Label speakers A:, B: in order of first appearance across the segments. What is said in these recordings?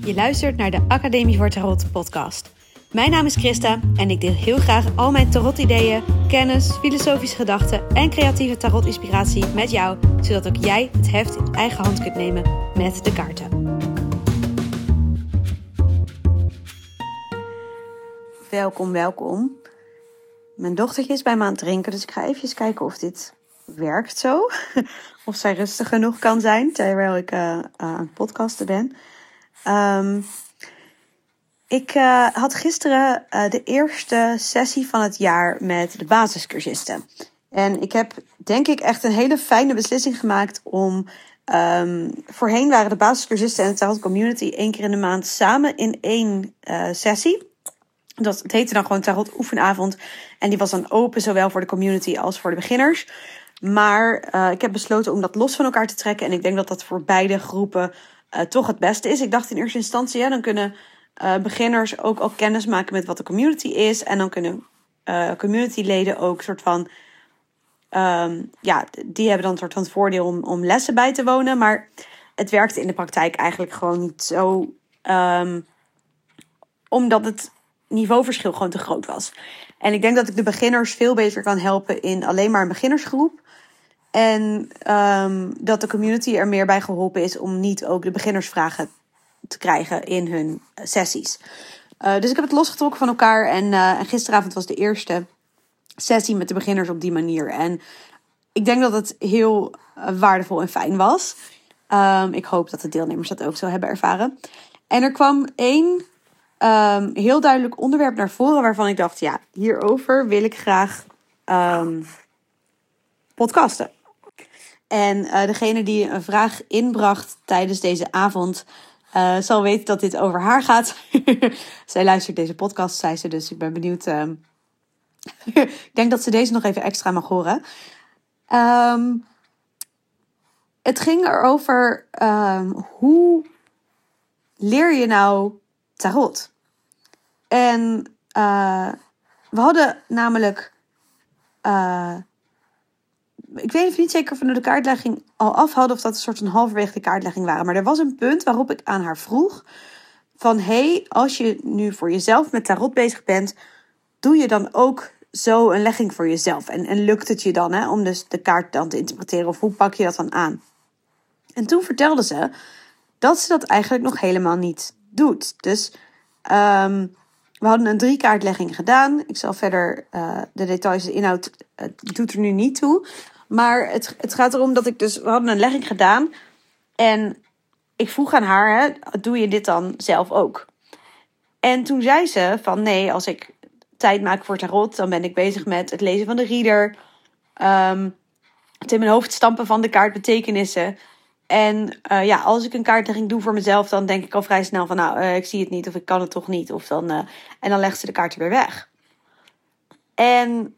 A: Je luistert naar de Academie voor Tarot podcast. Mijn naam is Christa en ik deel heel graag al mijn tarot-ideeën, kennis, filosofische gedachten en creatieve tarot-inspiratie met jou, zodat ook jij het heft in eigen hand kunt nemen met de kaarten. Welkom. Mijn dochtertje is bij me aan het drinken, dus ik ga even kijken of dit werkt zo. Of zij rustig genoeg kan zijn terwijl ik aan het podcasten ben. Ik had gisteren de eerste sessie van het jaar met de basiscursisten. En ik heb denk ik echt een hele fijne beslissing gemaakt om... voorheen waren de basiscursisten en de Tarot Community 1 keer in de maand samen in 1 sessie. Het heette dan gewoon Tarot Oefenavond. En die was dan open, zowel voor de community als voor de beginners. Maar ik heb besloten om dat los van elkaar te trekken. En ik denk dat dat voor beide groepen toch het beste is. Ik dacht in eerste instantie, ja, dan kunnen beginners ook al kennis maken met wat de community is. En dan kunnen communityleden ook soort van... die hebben dan een soort van het voordeel om lessen bij te wonen. Maar het werkte in de praktijk eigenlijk gewoon niet zo. Omdat het niveauverschil gewoon te groot was. En ik denk dat ik de beginners veel beter kan helpen in alleen maar een beginnersgroep. En dat de community er meer bij geholpen is om niet ook de beginnersvragen te krijgen in hun sessies. Dus ik heb het losgetrokken van elkaar. En gisteravond was de eerste sessie met de beginners op die manier. En ik denk dat het heel waardevol en fijn was. Ik hoop dat de deelnemers dat ook zo hebben ervaren. En er kwam één heel duidelijk onderwerp naar voren waarvan ik dacht, ja, hierover wil ik graag podcasten. En degene die een vraag inbracht tijdens deze avond zal weten dat dit over haar gaat. Zij luistert deze podcast, zei ze, dus ik ben benieuwd. Ik denk dat ze deze nog even extra mag horen. Het ging erover hoe leer je nou tarot? En we hadden namelijk... ik weet even niet zeker of we de kaartlegging al af hadden of dat een soort van halverwege de kaartlegging waren. Maar er was een punt waarop ik aan haar vroeg van... hey, als je nu voor jezelf met tarot bezig bent, doe je dan ook zo een legging voor jezelf? En lukt het je dan om dus de kaart dan te interpreteren? Of hoe pak je dat dan aan? En toen vertelde ze dat ze dat eigenlijk nog helemaal niet doet. Dus we hadden een 3 kaartlegging gedaan. Ik zal verder de details, de inhoud, het doet er nu niet toe. Maar het gaat erom dat we hadden een legging gedaan. En ik vroeg aan haar, doe je dit dan zelf ook? En toen zei ze van nee, als ik tijd maak voor tarot, dan ben ik bezig met het lezen van de reader. Het in mijn hoofd stampen van de kaartbetekenissen. En als ik een kaartlegging doe voor mezelf, dan denk ik al vrij snel van ik zie het niet of ik kan het toch niet. En dan legt ze de kaarten weer weg. En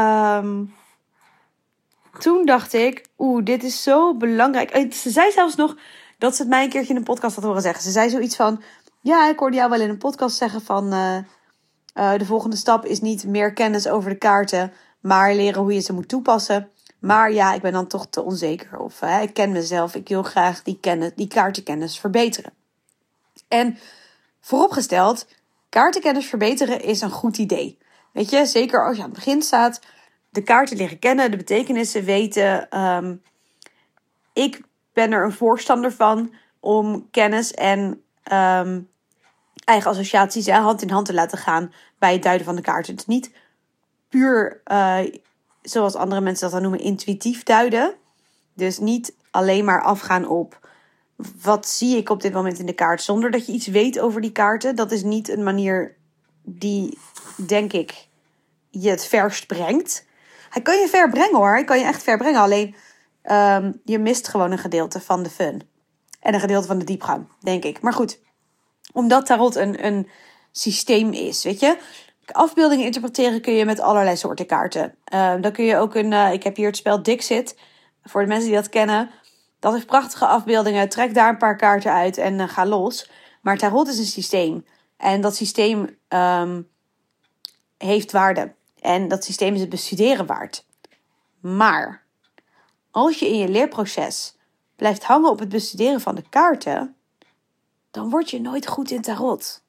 A: toen dacht ik, dit is zo belangrijk. Ze zei zelfs nog dat ze het mij een keertje in een podcast had horen zeggen. Ze zei zoiets van, ja, ik hoorde jou wel in een podcast zeggen van... de volgende stap is niet meer kennis over de kaarten, maar leren hoe je ze moet toepassen. Maar ja, ik ben dan toch te onzeker. Of ik ken mezelf, ik wil graag die kaartenkennis verbeteren. En vooropgesteld, kaartenkennis verbeteren is een goed idee. Weet je, zeker als je aan het begin staat, de kaarten leren kennen, de betekenissen weten. Ik ben er een voorstander van om kennis en eigen associaties hand in hand te laten gaan bij het duiden van de kaarten. Het is niet puur, zoals andere mensen dat dan noemen, intuïtief duiden. Dus niet alleen maar afgaan op wat zie ik op dit moment in de kaart, zonder dat je iets weet over die kaarten. Dat is niet een manier die, denk ik, je het verst brengt. Hij kan je ver brengen hoor, hij kan je echt ver brengen. Alleen je mist gewoon een gedeelte van de fun. En een gedeelte van de diepgang, denk ik. Maar goed, omdat tarot een systeem is, weet je. Afbeeldingen interpreteren kun je met allerlei soorten kaarten. Dan kun je ook ik heb hier het spel Dixit. Voor de mensen die dat kennen. Dat heeft prachtige afbeeldingen. Trek daar een paar kaarten uit en ga los. Maar tarot is een systeem. En dat systeem heeft waarde. En dat systeem is het bestuderen waard. Maar als je in je leerproces blijft hangen op het bestuderen van de kaarten, dan word je nooit goed in tarot.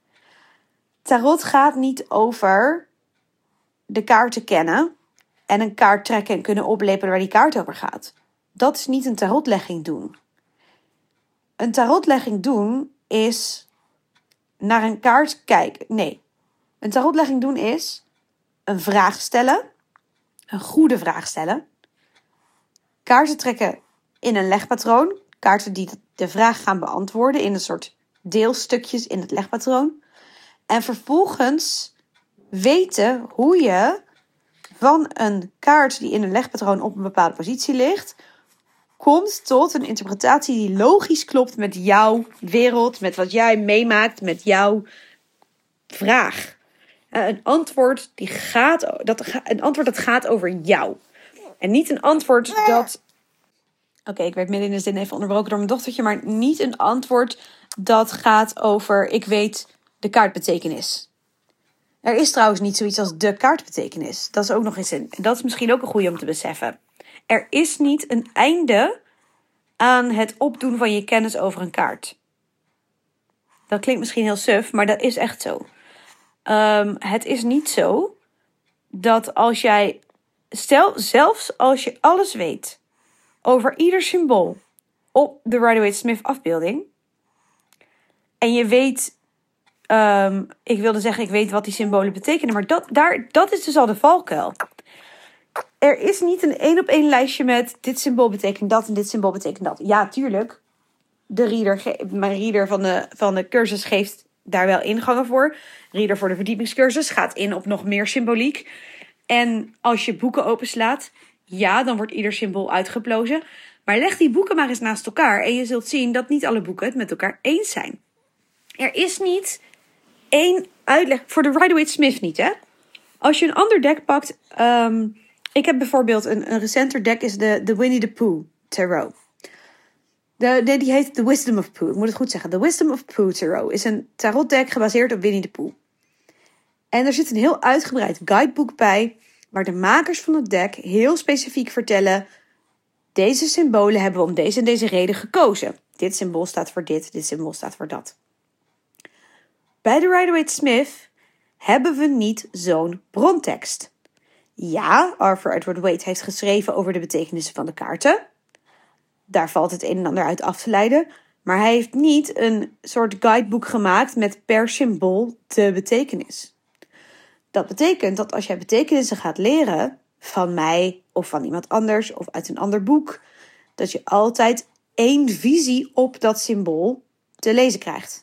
A: Tarot gaat niet over de kaarten kennen en een kaart trekken en kunnen oplepen waar die kaart over gaat. Dat is niet een tarotlegging doen. Een tarotlegging doen is naar een kaart kijken. Nee, een tarotlegging doen is een vraag stellen, een goede vraag stellen, kaarten trekken in een legpatroon, kaarten die de vraag gaan beantwoorden in een soort deelstukjes in het legpatroon. En vervolgens weten hoe je van een kaart die in een legpatroon op een bepaalde positie ligt, komt tot een interpretatie die logisch klopt met jouw wereld, met wat jij meemaakt, met jouw vraag. Een antwoord dat gaat over jou. En niet een antwoord dat... Oké, ik werd midden in de zin even onderbroken door mijn dochtertje, maar niet een antwoord dat gaat over ik weet de kaartbetekenis. Er is trouwens niet zoiets als de kaartbetekenis. Dat is ook nog eens dat is misschien ook een goede om te beseffen. Er is niet een einde aan het opdoen van je kennis over een kaart. Dat klinkt misschien heel suf, maar dat is echt zo. Het is niet zo dat als jij... zelfs als je alles weet over ieder symbool op de Rider-Waite-Smith afbeelding, en je weet... ik wilde zeggen, ik weet wat die symbolen betekenen, maar dat is dus al de valkuil. Er is niet een 1-op-1 lijstje met dit symbool betekent dat en dit symbool betekent dat. Ja, tuurlijk. Mijn reader van de cursus geeft daar wel ingangen voor. Reader voor de verdiepingscursus gaat in op nog meer symboliek. En als je boeken openslaat, ja, dan wordt ieder symbool uitgeplozen. Maar leg die boeken maar eens naast elkaar en je zult zien dat niet alle boeken het met elkaar eens zijn. Er is niet één uitleg, voor de Rider-Waite-Smith niet, hè. Als je een ander deck pakt, ik heb bijvoorbeeld een recenter deck is de Winnie the Pooh Tarot. Die heet The Wisdom of Pooh. Ik moet het goed zeggen. The Wisdom of Pooh Tarot is een tarot deck gebaseerd op Winnie the Pooh. En er zit een heel uitgebreid guidebook bij, waar de makers van het deck heel specifiek vertellen, deze symbolen hebben we om deze en deze reden gekozen. Dit symbool staat voor dit symbool staat voor dat. Bij de Rider-Waite-Smith hebben we niet zo'n brontekst. Ja, Arthur Edward Waite heeft geschreven over de betekenissen van de kaarten. Daar valt het een en ander uit af te leiden. Maar hij heeft niet een soort guidebook gemaakt met per symbool de betekenis. Dat betekent dat als jij betekenissen gaat leren van mij of van iemand anders of uit een ander boek, dat je altijd één visie op dat symbool te lezen krijgt.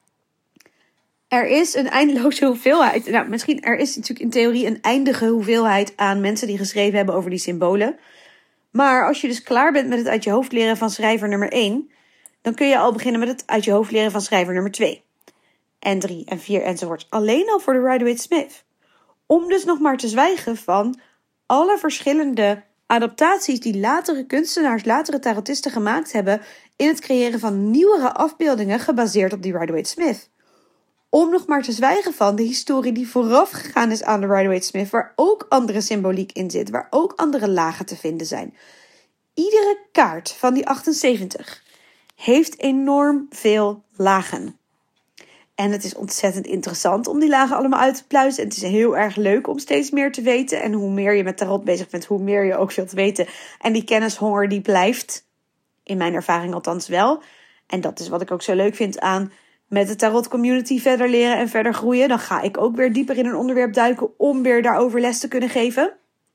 A: Er is een eindeloze hoeveelheid. Nou, misschien er is natuurlijk in theorie een eindige hoeveelheid aan mensen die geschreven hebben over die symbolen. Maar als je dus klaar bent met het uit je hoofd leren van schrijver nummer 1, dan kun je al beginnen met het uit je hoofd leren van schrijver nummer 2. En 3 en 4 enzovoort. Alleen al voor de Rider-Waite-Smith. Om dus nog maar te zwijgen van alle verschillende adaptaties die latere kunstenaars, latere tarotisten gemaakt hebben in het creëren van nieuwere afbeeldingen gebaseerd op die Rider-Waite-Smith. Om nog maar te zwijgen van de historie die vooraf gegaan is aan de Rider-Waite-Smith, waar ook andere symboliek in zit, waar ook andere lagen te vinden zijn. Iedere kaart van die 78 heeft enorm veel lagen. En het is ontzettend interessant om die lagen allemaal uit te pluizen. En het is heel erg leuk om steeds meer te weten. En hoe meer je met tarot bezig bent, hoe meer je ook wilt weten. En die kennishonger die blijft, in mijn ervaring althans wel. En dat is wat ik ook zo leuk vind aan met de tarot community verder leren en verder groeien. Dan ga ik ook weer dieper in een onderwerp duiken om weer daarover les te kunnen geven.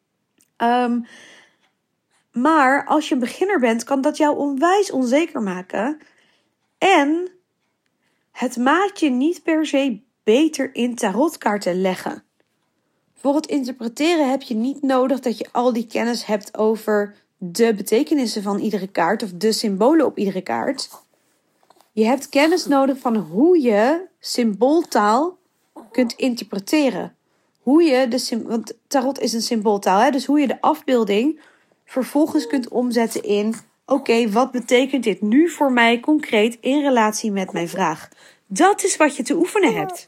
A: Maar als je een beginner bent, kan dat jou onwijs onzeker maken. En het maakt je niet per se beter in tarotkaarten leggen. Voor het interpreteren heb je niet nodig dat je al die kennis hebt over de betekenissen van iedere kaart of de symbolen op iedere kaart. Je hebt kennis nodig van hoe je symbooltaal kunt interpreteren. Want tarot is een symbooltaal, hè? Dus hoe je de afbeelding vervolgens kunt omzetten in, oké, wat betekent dit nu voor mij concreet in relatie met mijn vraag? Dat is wat je te oefenen hebt.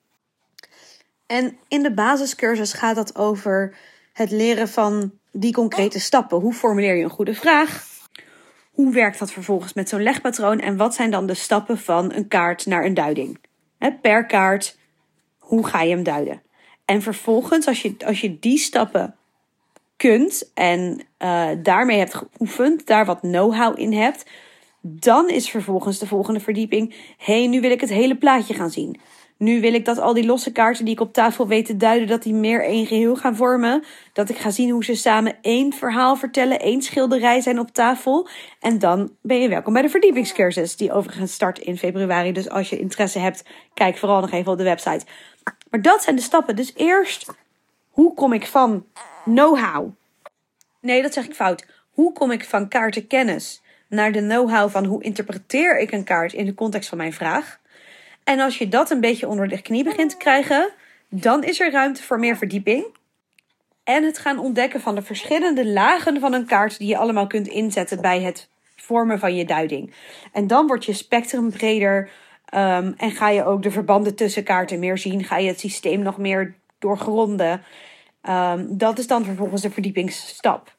A: En in de basiscursus gaat dat over het leren van die concrete stappen. Hoe formuleer je een goede vraag? hoe werkt dat vervolgens met zo'n legpatroon en wat zijn dan de stappen van een kaart naar een duiding? Per kaart, hoe ga je hem duiden? En vervolgens, als je die stappen kunt en daarmee hebt geoefend, daar wat know-how in hebt, dan is vervolgens de volgende verdieping: nu wil ik het hele plaatje gaan zien. Nu wil ik dat al die losse kaarten die ik op tafel weet te duiden, dat die meer één geheel gaan vormen. Dat ik ga zien hoe ze samen één verhaal vertellen, één schilderij zijn op tafel. En dan ben je welkom bij de verdiepingscursus, die overigens start in februari. Dus als je interesse hebt, kijk vooral nog even op de website. Maar dat zijn de stappen. Dus eerst, hoe kom ik van know-how? Nee, dat zeg ik fout. Hoe kom ik van kaartenkennis naar de know-how van hoe interpreteer ik een kaart in de context van mijn vraag? En als je dat een beetje onder de knie begint te krijgen, dan is er ruimte voor meer verdieping. En het gaan ontdekken van de verschillende lagen van een kaart die je allemaal kunt inzetten bij het vormen van je duiding. En dan wordt je spectrum breder en ga je ook de verbanden tussen kaarten meer zien. Ga je het systeem nog meer doorgronden. Dat is dan vervolgens de verdiepingsstap.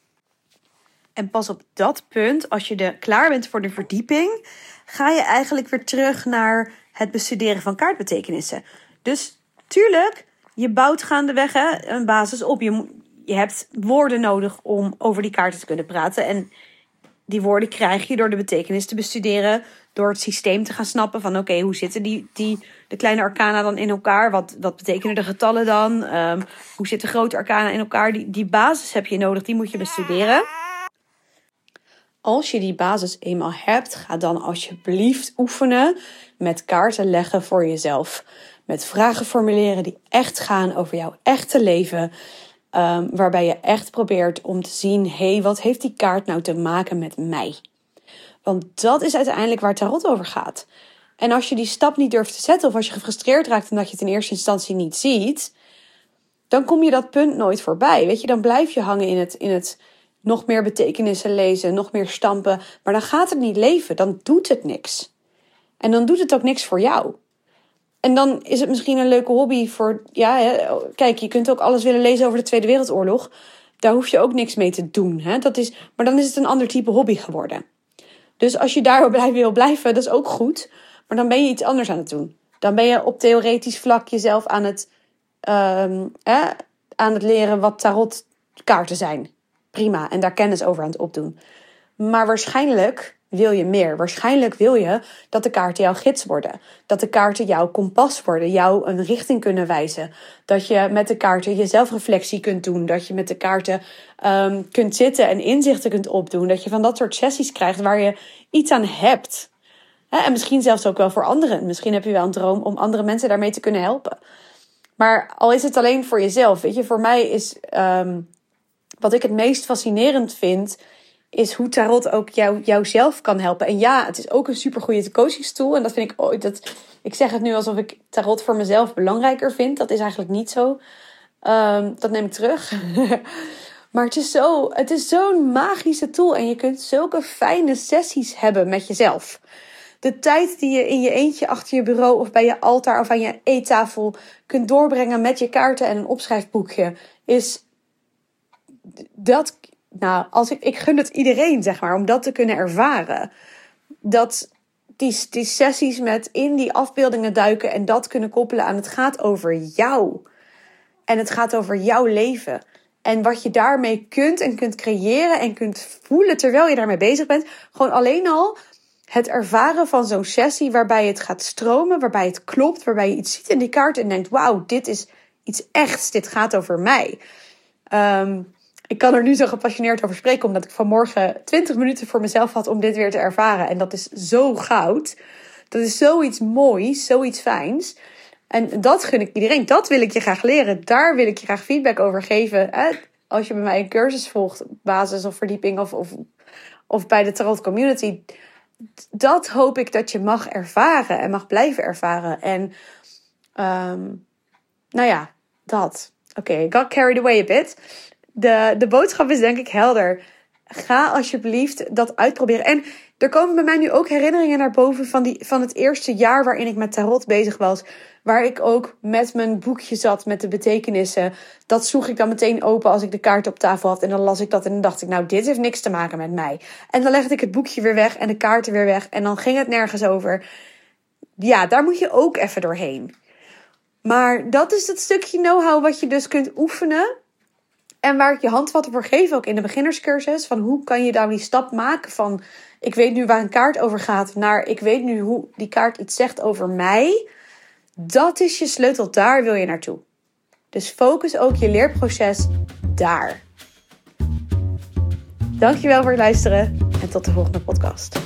A: En pas op dat punt, als je klaar bent voor de verdieping, ga je eigenlijk weer terug naar het bestuderen van kaartbetekenissen. Dus tuurlijk, je bouwt gaandeweg een basis op. Je hebt woorden nodig om over die kaarten te kunnen praten. En die woorden krijg je door de betekenis te bestuderen. Door het systeem te gaan snappen van oké, hoe zitten de kleine arcana dan in elkaar? Wat betekenen de getallen dan? Hoe zitten grote arcana in elkaar? Die basis heb je nodig, die moet je bestuderen. Als je die basis eenmaal hebt, ga dan alsjeblieft oefenen met kaarten leggen voor jezelf. Met vragen formuleren die echt gaan over jouw echte leven. Waarbij je echt probeert om te zien, wat heeft die kaart nou te maken met mij? Want dat is uiteindelijk waar tarot over gaat. En als je die stap niet durft te zetten, of als je gefrustreerd raakt omdat je het in eerste instantie niet ziet, dan kom je dat punt nooit voorbij. Weet je, dan blijf je hangen in het nog meer betekenissen lezen, nog meer stampen. Maar dan gaat het niet leven, dan doet het niks. En dan doet het ook niks voor jou. En dan is het misschien een leuke hobby voor... kijk, je kunt ook alles willen lezen over de Tweede Wereldoorlog. Daar hoef je ook niks mee te doen. Maar dan is het een ander type hobby geworden. Dus als je daar wil blijven, dat is ook goed. Maar dan ben je iets anders aan het doen. Dan ben je op theoretisch vlak jezelf aan het leren wat tarotkaarten zijn. Prima, en daar kennis over aan het opdoen. Maar waarschijnlijk wil je meer. Waarschijnlijk wil je dat de kaarten jouw gids worden. Dat de kaarten jouw kompas worden. Jou een richting kunnen wijzen. Dat je met de kaarten je zelfreflectie kunt doen. Dat je met de kaarten kunt zitten en inzichten kunt opdoen. Dat je van dat soort sessies krijgt waar je iets aan hebt. En misschien zelfs ook wel voor anderen. Misschien heb je wel een droom om andere mensen daarmee te kunnen helpen. Maar al is het alleen voor jezelf. Weet je, voor mij is... wat ik het meest fascinerend vind, is hoe tarot ook jouzelf kan helpen. En ja, het is ook een supergoeie coachingstool. En dat vind ik ik zeg het nu alsof ik tarot voor mezelf belangrijker vind. Dat is eigenlijk niet zo. Dat neem ik terug. Maar het is zo'n magische tool. En je kunt zulke fijne sessies hebben met jezelf. De tijd die je in je eentje achter je bureau of bij je altaar of aan je eettafel kunt doorbrengen met je kaarten en een opschrijfboekje is... ik gun het iedereen, zeg maar, om dat te kunnen ervaren. Dat die sessies met in die afbeeldingen duiken en dat kunnen koppelen aan het gaat over jou. En het gaat over jouw leven. En wat je daarmee kunt creëren en kunt voelen terwijl je daarmee bezig bent. Gewoon alleen al het ervaren van zo'n sessie waarbij het gaat stromen, waarbij het klopt, waarbij je iets ziet in die kaart en denkt, wauw, dit is iets echts, dit gaat over mij. Ik kan er nu zo gepassioneerd over spreken, omdat ik vanmorgen 20 minuten voor mezelf had om dit weer te ervaren. En dat is zo goud. Dat is zoiets moois, zoiets fijns. En dat gun ik iedereen. Dat wil ik je graag leren. Daar wil ik je graag feedback over geven. Als je bij mij een cursus volgt, basis of verdieping of bij de Tarot Community. Dat hoop ik dat je mag ervaren en mag blijven ervaren. En dat. Oké, I got carried away a bit. De boodschap is denk ik helder. ga alsjeblieft dat uitproberen. En er komen bij mij nu ook herinneringen naar boven van het eerste jaar waarin ik met tarot bezig was. Waar ik ook met mijn boekje zat met de betekenissen. Dat sloeg ik dan meteen open als ik de kaart op tafel had. En dan las ik dat en dan dacht ik, nou, dit heeft niks te maken met mij. En dan legde ik het boekje weer weg en de kaarten weer weg. En dan ging het nergens over. Ja, daar moet je ook even doorheen. Maar dat is het stukje know-how wat je dus kunt oefenen. En waar ik je handvatten voor geef, ook in de beginnerscursus. Van hoe kan je daar die stap maken van, ik weet nu waar een kaart over gaat, naar ik weet nu hoe die kaart iets zegt over mij. Dat is je sleutel, daar wil je naartoe. Dus focus ook je leerproces daar. Dankjewel voor het luisteren en tot de volgende podcast.